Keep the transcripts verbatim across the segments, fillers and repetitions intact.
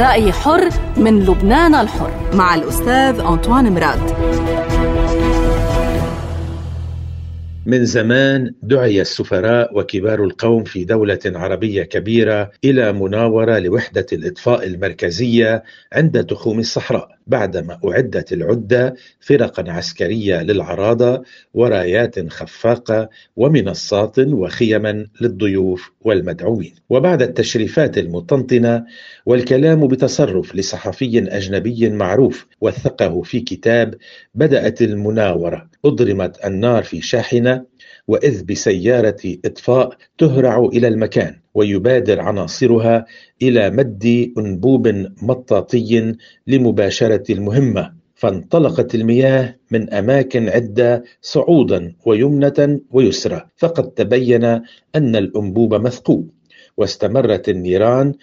رأي حر من لبنان الحر مع الأستاذ أنطوان مراد. من زمان دعي السفراء وكبار القوم في دولة عربية كبيرة إلى مناورة لوحدة الإطفاء المركزية عند تخوم الصحراء، بعدما أعدت العدة فرقا عسكرية للعراضة ورايات خفاقة ومنصات وخيما للضيوف والمدعوين. وبعد التشريفات المطنطنة والكلام بتصرف لصحفي أجنبي معروف وثقه في كتاب، بدأت المناورة. أضرمت النار في شاحنة، وإذ بسيارة إطفاء تهرع إلى المكان، ويبادر عناصرها إلى مد أنبوب مطاطي لمباشرة المهمة، فانطلقت المياه من أماكن عدة صعودا ويمنة ويسرى، فقد تبين أن الأنبوب مثقوب، واستمرت النيران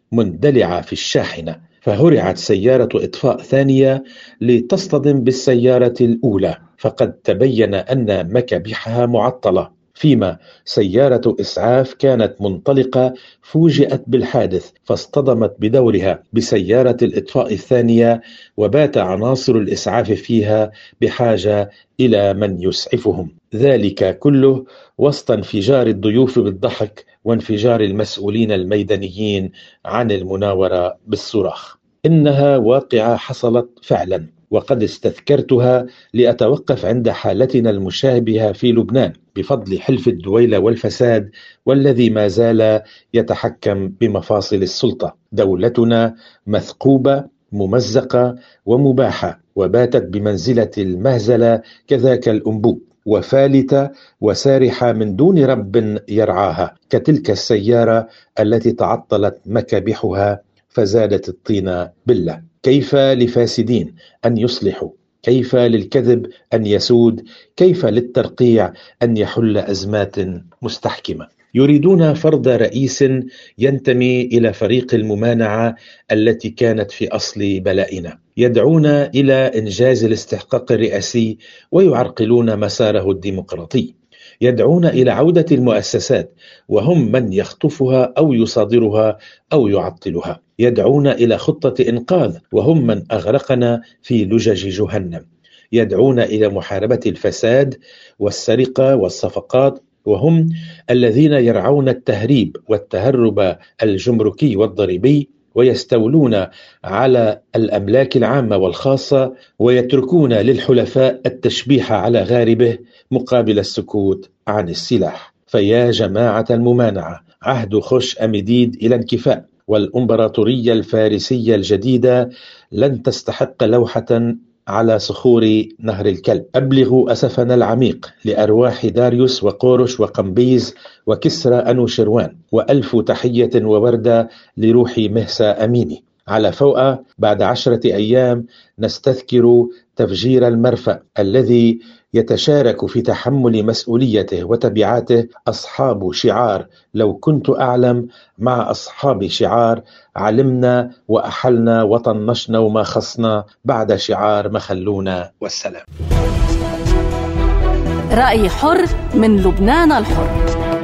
مندلعة في الشاحنة، فهرعت سيارة إطفاء ثانية لتصطدم بالسيارة الأولى، فقد تبين أن مكابحها معطلة، فيما سيارة إسعاف كانت منطلقة فوجئت بالحادث فاصطدمت بدورها بسيارة الإطفاء الثانية، وبات عناصر الإسعاف فيها بحاجة إلى من يسعفهم. ذلك كله وسط انفجار الضيوف بالضحك وانفجار المسؤولين الميدانيين عن المناورة بالصراخ. إنها واقعة حصلت فعلا، وقد استذكرتها لأتوقف عند حالتنا المشابهة في لبنان بفضل حلف الدويلة والفساد، والذي ما زال يتحكم بمفاصل السلطة. دولتنا مثقوبة ممزقة ومباحة، وباتت بمنزلة المهزلة كذاك الأنبوب، وفالتة وسارحة من دون رب يرعاها، كتلك السيارة التي تعطلت مكابحها فزادت الطين بلة. كيف لفاسدين أن يصلحوا؟ كيف للكذب أن يسود؟ كيف للترقيع أن يحل أزمات مستحكمة؟ يريدون فرض رئيس ينتمي إلى فريق الممانعة التي كانت في أصل بلائنا، يدعون إلى إنجاز الاستحقاق الرئاسي ويعرقلون مساره الديمقراطي، يدعون إلى عودة المؤسسات وهم من يخطفها أو يصادرها أو يعطلها، يدعون إلى خطة إنقاذ وهم من أغرقنا في لجج جهنم، يدعون إلى محاربة الفساد والسرقة والصفقات وهم الذين يرعون التهريب والتهرب الجمركي والضريبي، ويستولون على الأملاك العامة والخاصة، ويتركون للحلفاء التشبيح على غاربه مقابل السكوت عن السلاح. فيا جماعة الممانعة، عهد خش أمديد إلى انكفاء، والإمبراطورية الفارسية الجديدة لن تستحق لوحة على صخور نهر الكلب. أبلغوا أسفنا العميق لأرواح داريوس وقورش وقمبيز وكسرى أنوشروان، وألف تحية ووردة لروح مهسا أميني. على فوقة بعد عشرة أيام نستذكر تفجير المرفأ الذي يتشارك في تحمل مسؤوليته وتبعاته أصحاب شعار لو كنت أعلم، مع أصحاب شعار علمنا وأحلنا وطنشنا وما خصنا، بعد شعار ما خلونا والسلام. رأي حر من لبنان الحر.